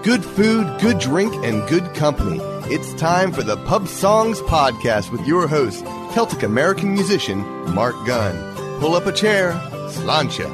good food, good drink, and good company. It's time for the Pub Songs Podcast with your host, Celtic American musician Mark Gunn. Pull up a chair, sláinte.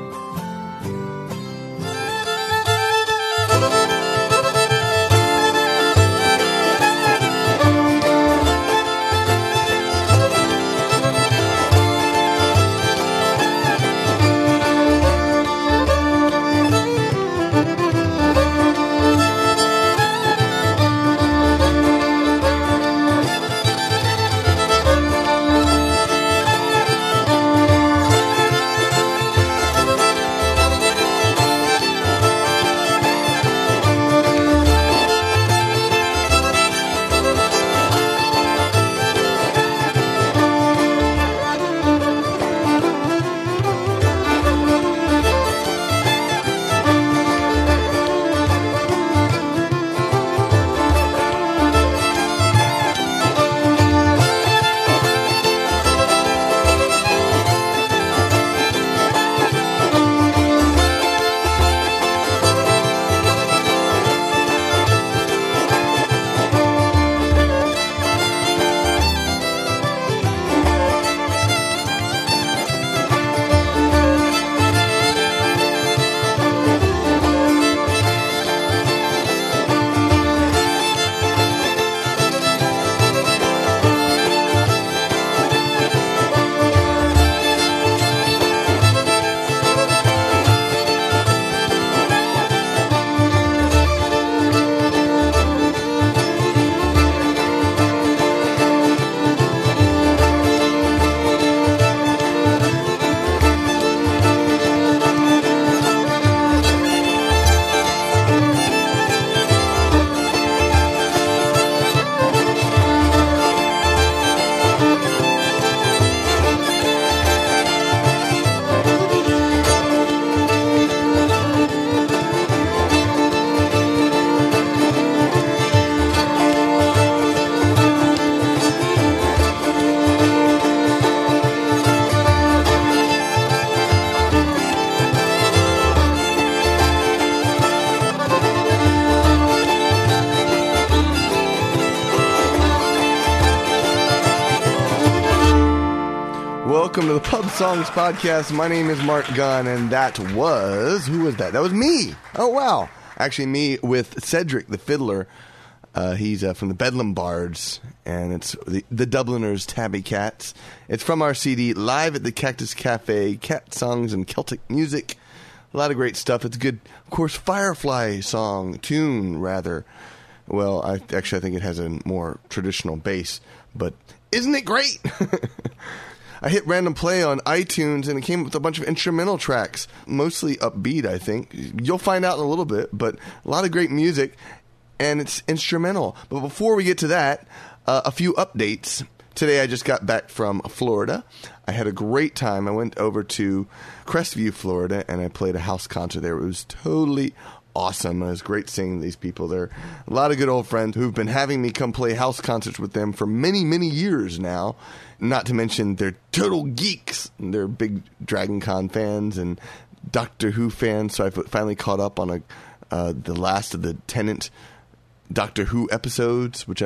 Welcome to the Pub Songs Podcast. My name is Mark Gunn, and that was... Who was that? That was me. Oh, wow. Actually, me with Cedric, the fiddler. He's from the Bedlam Bards, and it's the Dubliners' Tabby Cats. It's from our CD, Live at the Cactus Cafe, Cat Songs and Celtic Music. A lot of great stuff. It's a good, of course, Firefly tune, rather. Well, I think it has a more traditional bass, but isn't it great? I hit random play on iTunes, and it came with a bunch of instrumental tracks, mostly upbeat, I think. You'll find out in a little bit, but a lot of great music, and it's instrumental. But before we get to that, a few updates. Today I just got back from Florida. I had a great time. I went over to Crestview, Florida, and I played a house concert there. It was totally awesome. It was great seeing these people. They're a lot of good old friends who've been having me come play house concerts with them for many, many years now. Not to mention they're total geeks. They're big Dragon Con fans and Doctor Who fans. So I finally caught up on the last of the Tennant Doctor Who episodes, which I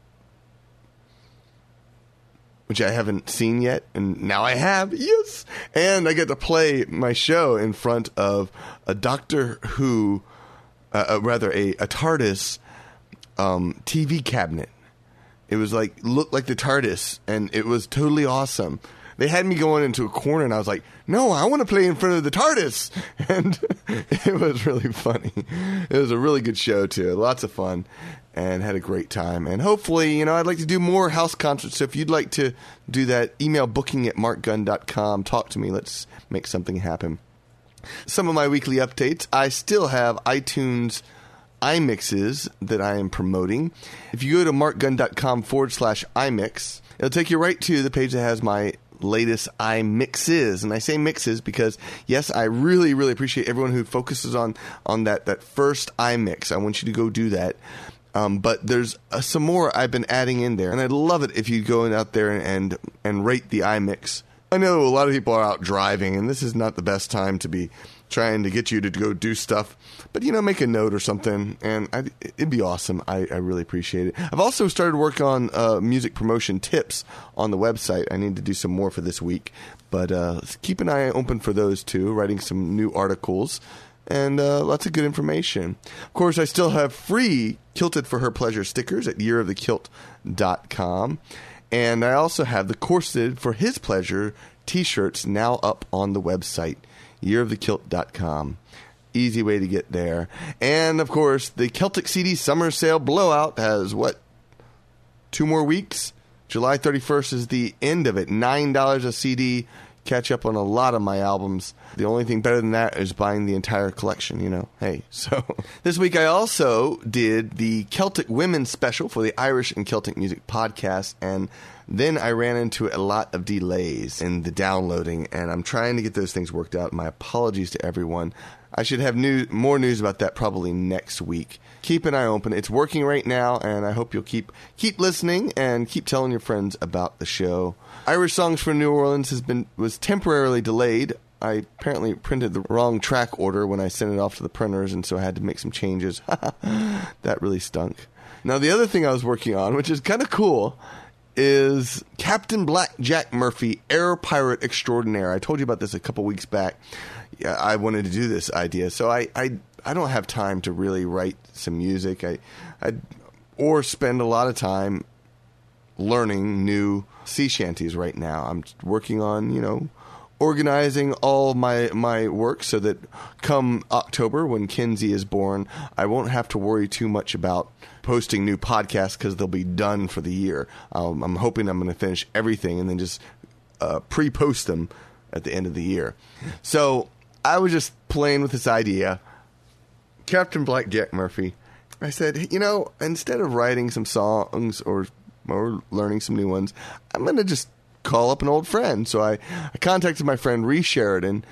haven't seen yet, and now I have. Yes, and I get to play my show in front of a Doctor Who, a TARDIS TV cabinet. It was looked like the TARDIS, and it was totally awesome. They had me going into a corner, and I was like, no, I want to play in front of the TARDIS. And it was really funny. It was a really good show, too. Lots of fun, and had a great time. And hopefully, I'd like to do more house concerts. So if you'd like to do that, email booking@markgunn.com. Talk to me. Let's make something happen. Some of my weekly updates. I still have iTunes iMixes that I am promoting. If you go to markgunn.com/iMix, it'll take you right to the page that has my latest iMixes. And I say mixes because, yes, I really, really appreciate everyone who focuses on that first iMix. I want you to go do that. But there's some more I've been adding in there. And I'd love it if you go out there and rate the iMix. I know a lot of people are out driving, and this is not the best time to be trying to get you to go do stuff. But, make a note or something, and it'd be awesome. I really appreciate it. I've also started work on music promotion tips on the website. I need to do some more for this week. But keep an eye open for those too, writing some new articles. And lots of good information. Of course, I still have free Kilted for Her Pleasure stickers at yearofthekilt.com. And I also have the Corseted for His Pleasure t-shirts now up on the website, yearofthekilt.com. Easy way to get there. And, of course, the Celtic CD Summer Sale Blowout has, 2 more weeks? July 31st is the end of it. $9 a CD. Catch up on a lot of my albums. The only thing better than that is buying the entire collection, Hey, so this week I also did the Celtic Women special for the Irish and Celtic Music podcast, and then I ran into a lot of delays in the downloading, and I'm trying to get those things worked out. My apologies to everyone. I should have more news about that probably next week. Keep an eye open. It's working right now, and I hope you'll keep listening and keep telling your friends about the show. Irish Songs for New Orleans was temporarily delayed. I apparently printed the wrong track order when I sent it off to the printers, and so I had to make some changes. That really stunk. Now, the other thing I was working on, which is kind of cool, is Captain Black Jack Murphy, Air Pirate Extraordinaire. I told you about this a couple weeks back. Yeah, I wanted to do this idea, so I don't have time to really write some music. Or spend a lot of time learning new sea shanties right now. I'm working on, organizing all my work so that come October, when Kinsey is born, I won't have to worry too much about posting new podcasts because they'll be done for the year. I'm hoping I'm going to finish everything and then just pre-post them at the end of the year. So I was just playing with this idea. Captain Black Jack Murphy. I said, instead of writing some songs or learning some new ones, I'm going to just call up an old friend. So I contacted my friend Ree Sheridan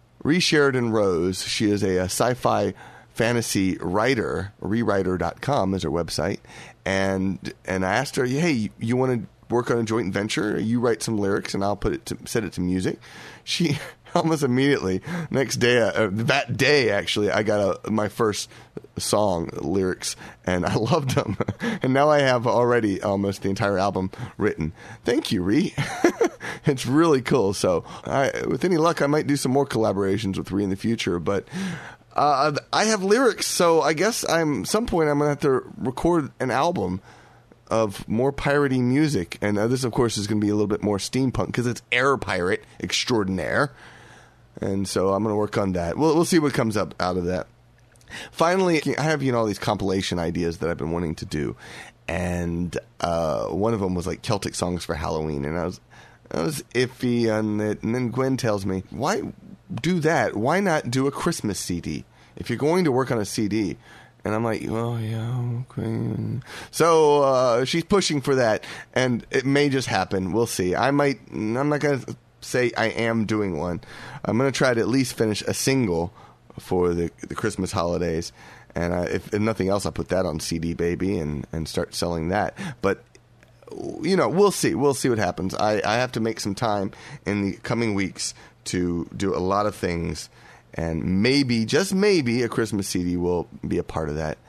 Rose. She is a sci-fi fantasy writer. Rewriter.com is her website. And I asked her, hey, you want to work on a joint venture? You write some lyrics and I'll set it to music. She almost immediately, next day, that day actually, I got my first song lyrics, and I loved them. And now I have already almost the entire album written. Thank you, Ree. It's really cool. So with any luck, I might do some more collaborations with Ree in the future. But I have lyrics, so I guess some point I'm going to have to record an album of more piratey music. And this, of course, is going to be a little bit more steampunk because it's Air Pirate Extraordinaire. And so I'm going to work on that. We'll see what comes up out of that. Finally, I have, all these compilation ideas that I've been wanting to do. And one of them was like Celtic songs for Halloween. And I was iffy on it. And then Gwen tells me, why do that? Why not do a Christmas CD? If you're going to work on a CD. And I'm like, well, yeah, okay. So she's pushing for that. And it may just happen. We'll see. I'm not going to say I am doing one. I'm going to try to at least finish a single for the Christmas holidays, and if nothing else, I'll put that on CD Baby and start selling that. But we'll see what happens. I have to make some time in the coming weeks to do a lot of things, and maybe, just maybe, a Christmas CD will be a part of that.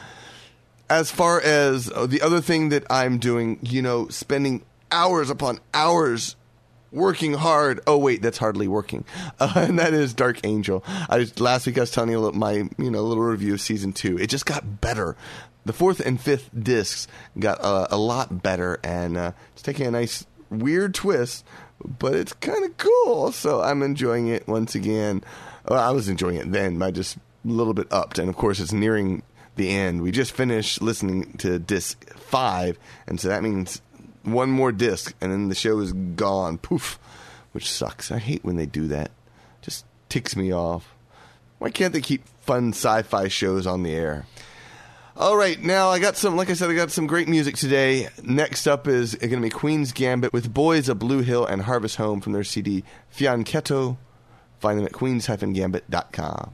As far as the other thing that I'm doing, spending hours upon hours working hard. Oh, wait, that's hardly working. And that is Dark Angel. Last week I was telling you my little review of season 2. It just got better. The 4th and 5th discs got a lot better, and it's taking a nice weird twist, but it's kind of cool. So I'm enjoying it once again. Well, I was enjoying it then, but just a little bit upped. And of course, it's nearing the end. We just finished listening to disc 5, and so that means one more disc, and then the show is gone. Poof. Which sucks. I hate when they do that. Just ticks me off. Why can't they keep fun sci-fi shows on the air? All right, now I got some great music today. Next up is going to be Queen's Gambit with Boys of Blue Hill and Harvest Home from their CD Fianchetto. Find them at queens-gambit.com.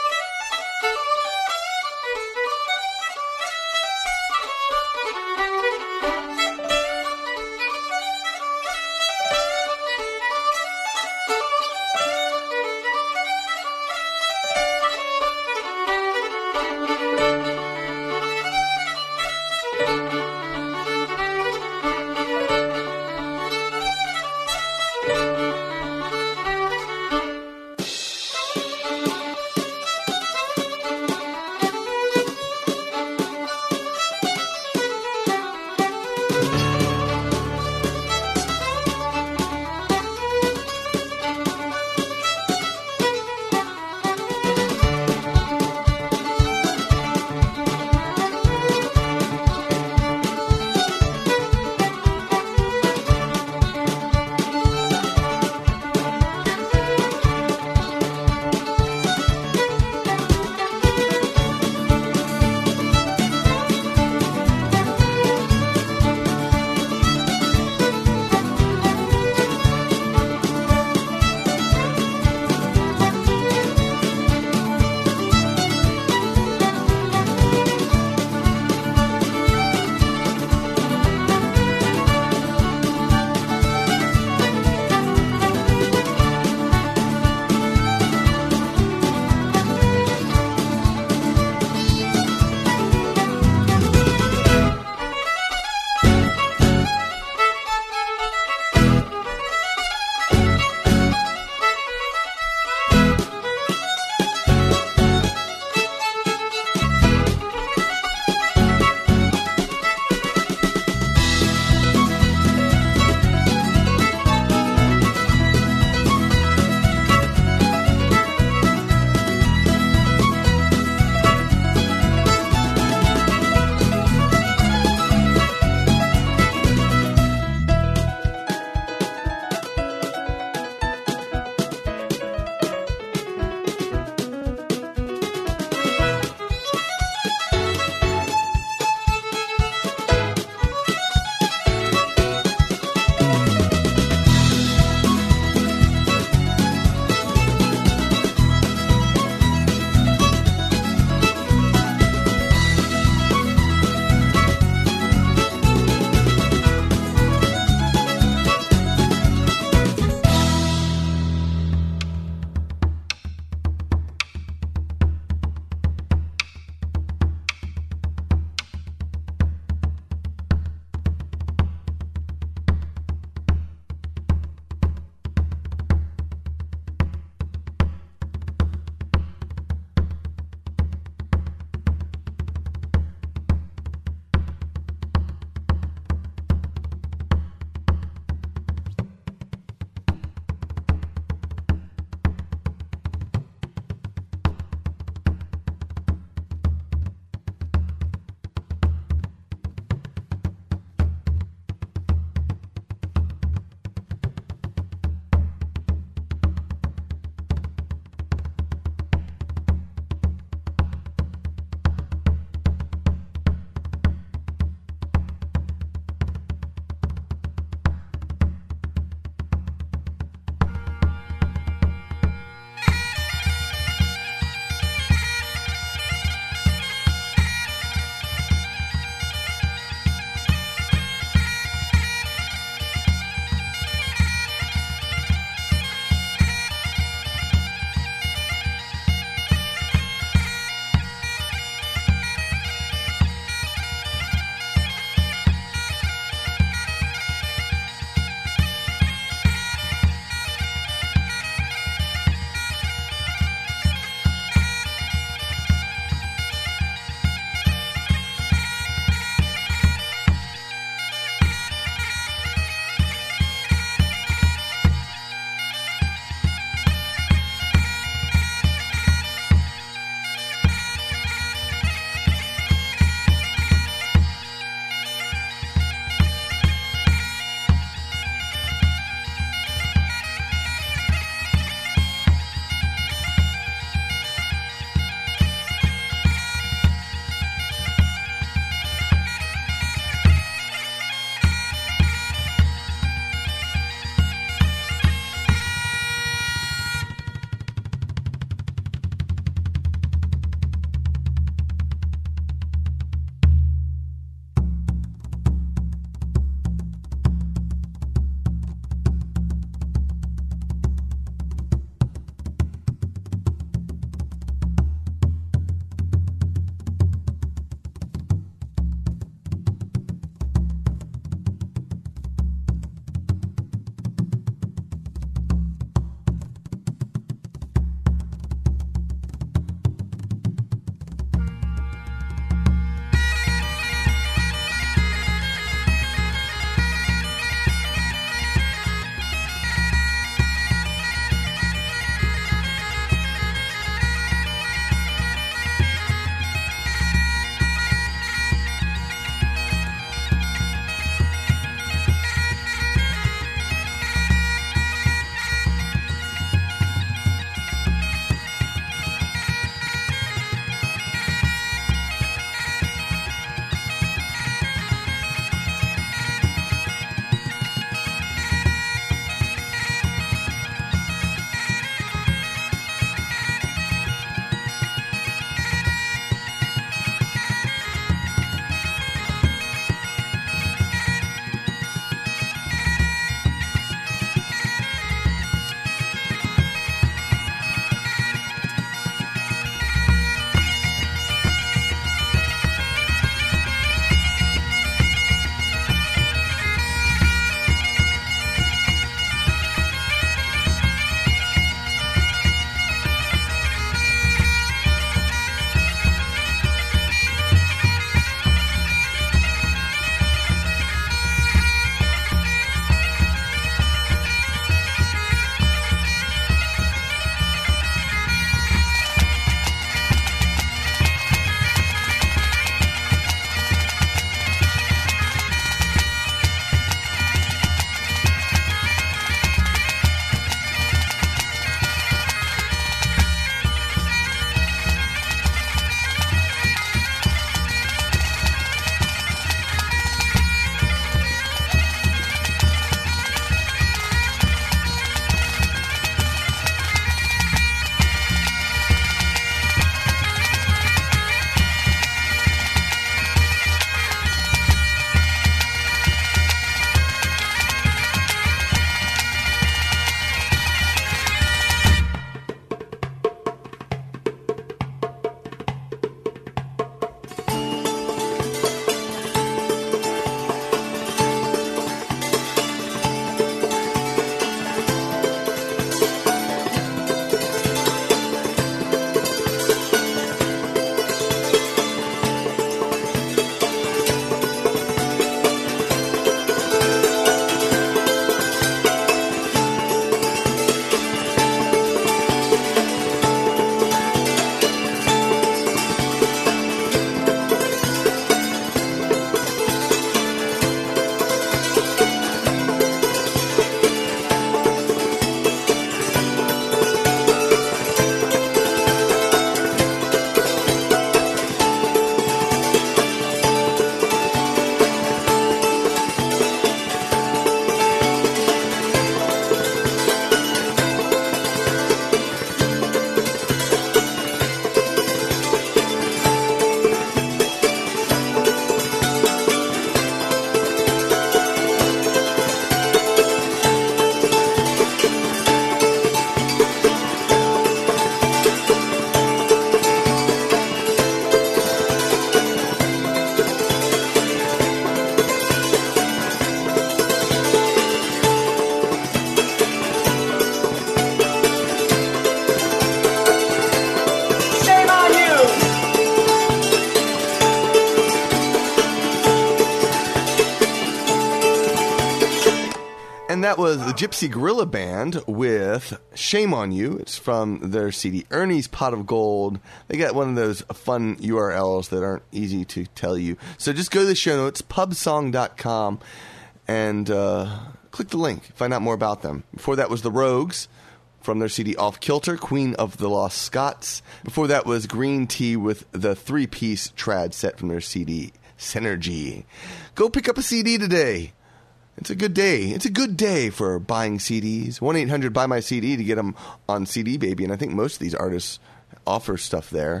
that was the Gypsy Gorilla Band with Shame on You. It's from their CD, Ernie's Pot of Gold. They got one of those fun URLs that aren't easy to tell you. So just go to the show notes, pubsong.com, and click the link. Find out more about them. Before that was the Rogues from their CD Off Kilter, Queen of the Lost Scots. Before that was Green Tea with the 3-piece trad set from their CD Synergy. Go pick up a CD today. It's a good day. It's a good day for buying CDs. 1-800-BUY-MY-CD to get them on CD Baby. And I think most of these artists offer stuff there.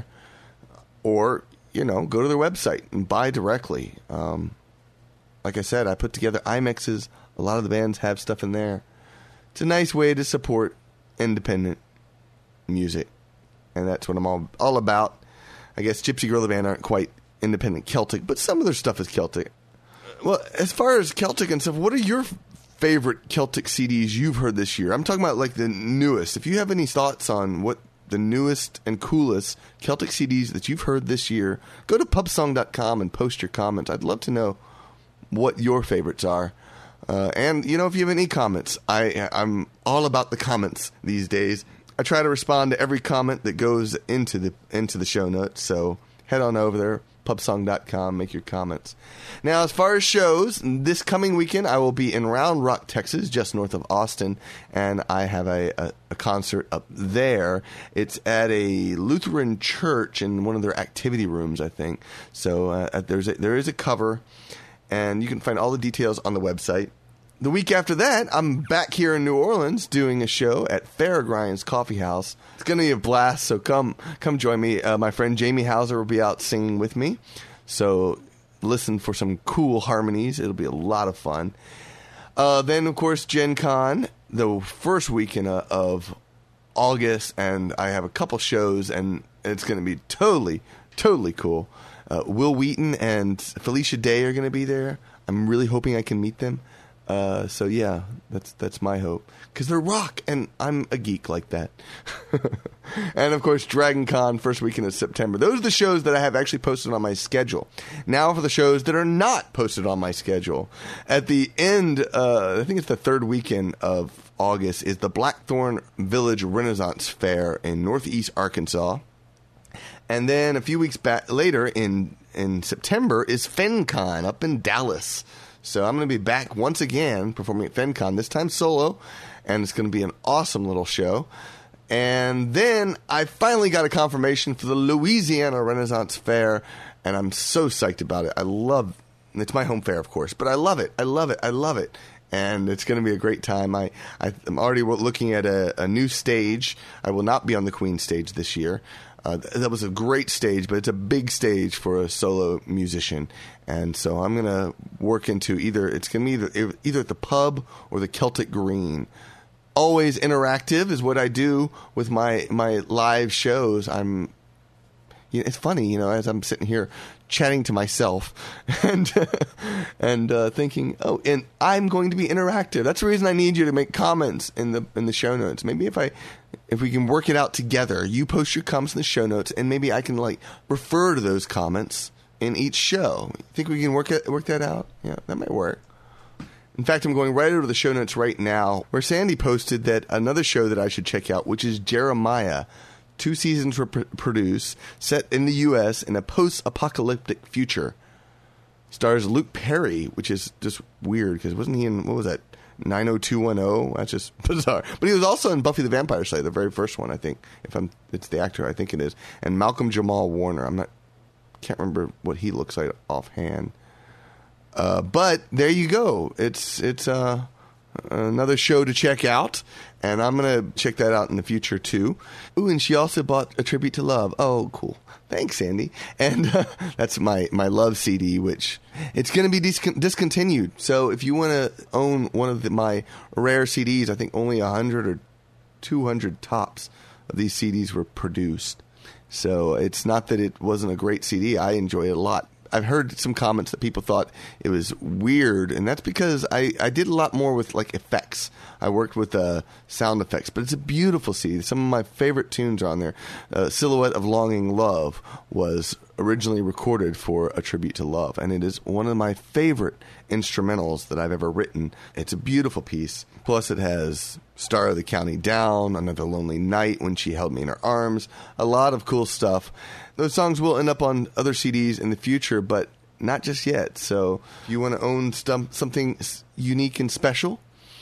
Or, go to their website and buy directly. Like I said, I put together iMixes. A lot of the bands have stuff in there. It's a nice way to support independent music. And that's what I'm all about. I guess Gypsy Gorilla Band aren't quite independent Celtic, but some of their stuff is Celtic. Well, as far as Celtic and stuff, what are your favorite Celtic CDs you've heard this year? I'm talking about like the newest. If you have any thoughts on what the newest and coolest Celtic CDs that you've heard this year, go to pubsong.com and post your comments. I'd love to know what your favorites are. And, if you have any comments, I'm all about the comments these days. I try to respond to every comment that goes into the show notes, so head on over there. Pubsong.com, make your comments. Now, as far as shows, this coming weekend I will be in Round Rock, Texas, just north of Austin, and I have a concert up there. It's at a Lutheran church in one of their activity rooms, I think. So there is a cover, and you can find all the details on the website. The week after that, I'm back here in New Orleans doing a show at Fairgrind's Coffee House. It's going to be a blast, so come join me. My friend Jamie Hauser will be out singing with me, so listen for some cool harmonies. It'll be a lot of fun. Then, of course, Gen Con, the first weekend of August, and I have a couple shows, and it's going to be totally, totally cool. Will Wheaton and Felicia Day are going to be there. I'm really hoping I can meet them. So yeah, that's my hope. Because they're rock, and I'm a geek like that. And of course, Dragon Con, first weekend of September. Those are the shows that I have actually posted on my schedule. Now for the shows that are not posted on my schedule. At the end, I think it's the third weekend of August, is the Blackthorn Village Renaissance Fair in Northeast Arkansas. And then a few weeks later in September is FenCon up in Dallas. So I'm going to be back once again performing at FenCon, this time solo, and it's going to be an awesome little show. And then I finally got a confirmation for the Louisiana Renaissance Fair, and I'm so psyched about it. It's my home fair, of course, but I love it. I love it. I love it. And it's going to be a great time. I'm already looking at a new stage. I will not be on the Queen stage this year. That was a great stage, but it's a big stage for a solo musician. And so I'm going to work into either at the pub or the Celtic Green. Always interactive is what I do with my live shows. It's funny, as I'm sitting here chatting to myself and thinking, and I'm going to be interactive. That's the reason I need you to make comments in the show notes. Maybe if we can work it out together, you post your comments in the show notes, and maybe I can refer to those comments in each show. You think we can work that out? Yeah, that might work. In fact, I'm going right over to the show notes right now, where Sandy posted that another show that I should check out, which is Jeremiah. 2 seasons were produced, set in the U.S. in a post-apocalyptic future. Stars Luke Perry, which is just weird, because wasn't he in, what was that, 90210? That's just bizarre. But he was also in Buffy the Vampire Slayer, the very first one, I think. It's the actor, I think it is. And Malcolm Jamal Warner. Can't remember what he looks like offhand. But there you go. It's another show to check out, and I'm going to check that out in the future too. Ooh, and she also bought A Tribute to Love. Oh, cool. Thanks, Sandy. And that's my Love CD, which it's going to be discontinued. So if you want to own one of my rare CDs, I think only 100 or 200 tops of these CDs were produced. So it's not that it wasn't a great CD. I enjoy it a lot. I've heard some comments that people thought it was weird, and that's because I did a lot more with like effects. I worked with sound effects, but it's a beautiful CD. Some of my favorite tunes are on there. Silhouette of Longing Love was originally recorded for a tribute to love, and it is one of my favorite instrumentals that I've ever written. It's a beautiful piece. Plus it has Star of the County Down, Another Lonely Night, When She Held Me in Her Arms, a lot of cool stuff. Those songs will end up on other CDs in the future, but not just yet. So if you want to own something unique and special,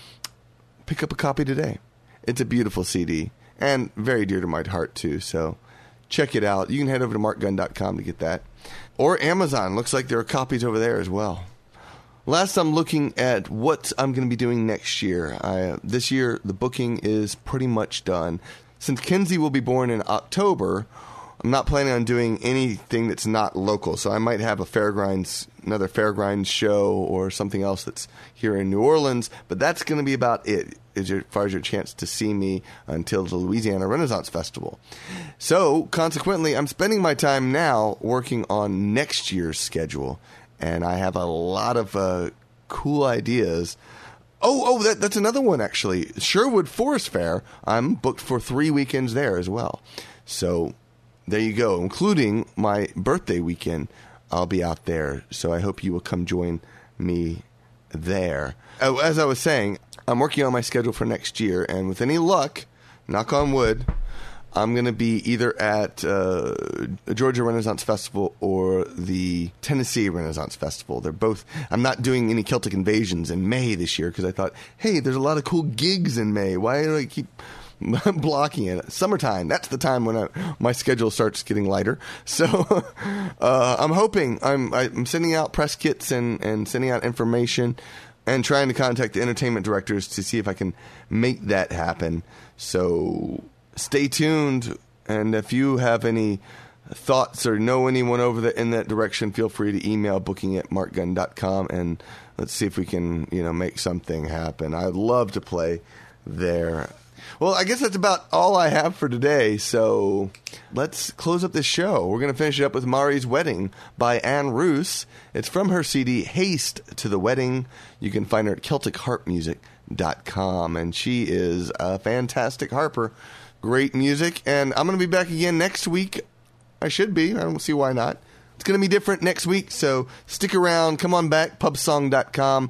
pick up a copy today. It's a beautiful CD and very dear to my heart too, so check it out. You can head over to markgunn.com to get that. Or Amazon. Looks like there are copies over there as well. Last, I'm looking at what I'm going to be doing next year. This year, the booking is pretty much done. Since Kenzie will be born in October, I'm not planning on doing anything that's not local. So I might have another Fairgrinds show or something else that's here in New Orleans. But that's going to be about it as far as your chance to see me until the Louisiana Renaissance Festival. So consequently, I'm spending my time now working on next year's schedule. And I have a lot of cool ideas. That's another one, actually. Sherwood Forest Fair. I'm booked for 3 weekends there as well. So there you go, including my birthday weekend. I'll be out there. So I hope you will come join me there. As I was saying, I'm working on my schedule for next year. And with any luck, knock on wood, I'm going to be either at Georgia Renaissance Festival or the Tennessee Renaissance Festival. They're both. I'm not doing any Celtic Invasions in May this year because I thought, hey, there's a lot of cool gigs in May. Why do I keep blocking it? Summertime, that's the time when my schedule starts getting lighter. So I'm hoping. I'm sending out press kits and sending out information and trying to contact the entertainment directors to see if I can make that happen. So stay tuned, and if you have any thoughts or know anyone over in that direction, feel free to email booking@markgunn.com, and let's see if we can, make something happen. I'd love to play there. Well, I guess that's about all I have for today, so let's close up this show. We're going to finish it up with Mari's Wedding by Anne Roos. It's from her CD, Haste to the Wedding. You can find her at CelticHarpMusic.com, and she is a fantastic harper. Great music, and I'm going to be back again next week. I should be. I don't see why not. It's going to be different next week, so stick around. Come on back, pubsong.com,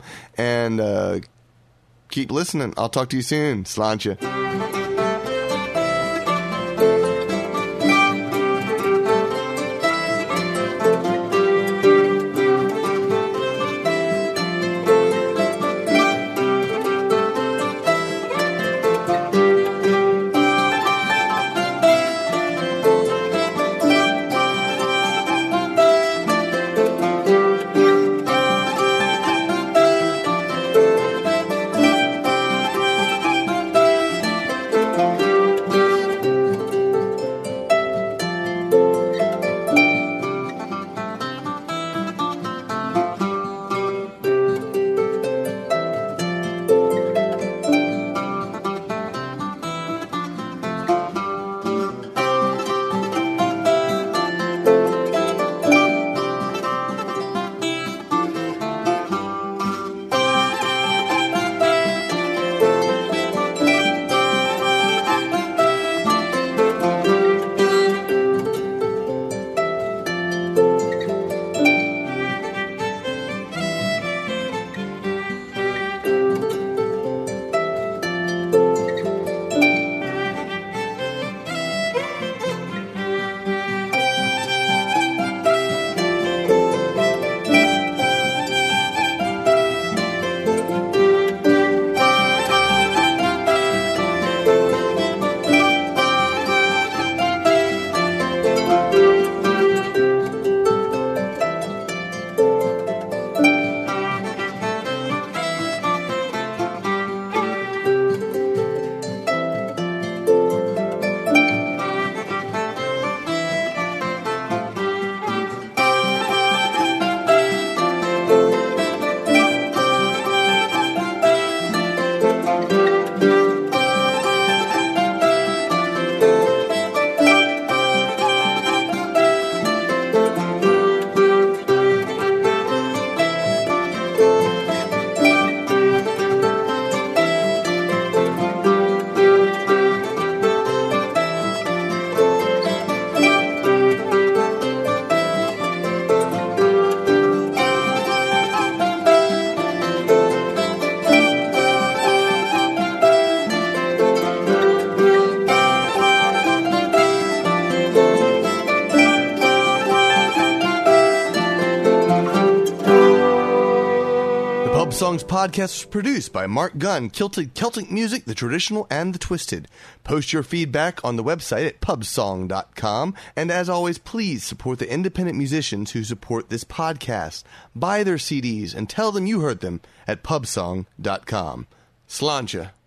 and keep listening. I'll talk to you soon. Sláinte. Songs podcast was produced by Mark Gunn, Celtic music, the traditional and the twisted. Post your feedback on the website at pubsong.com. And as always, please support the independent musicians who support this podcast. Buy their CDs and tell them you heard them at pubsong.com. Sláinte.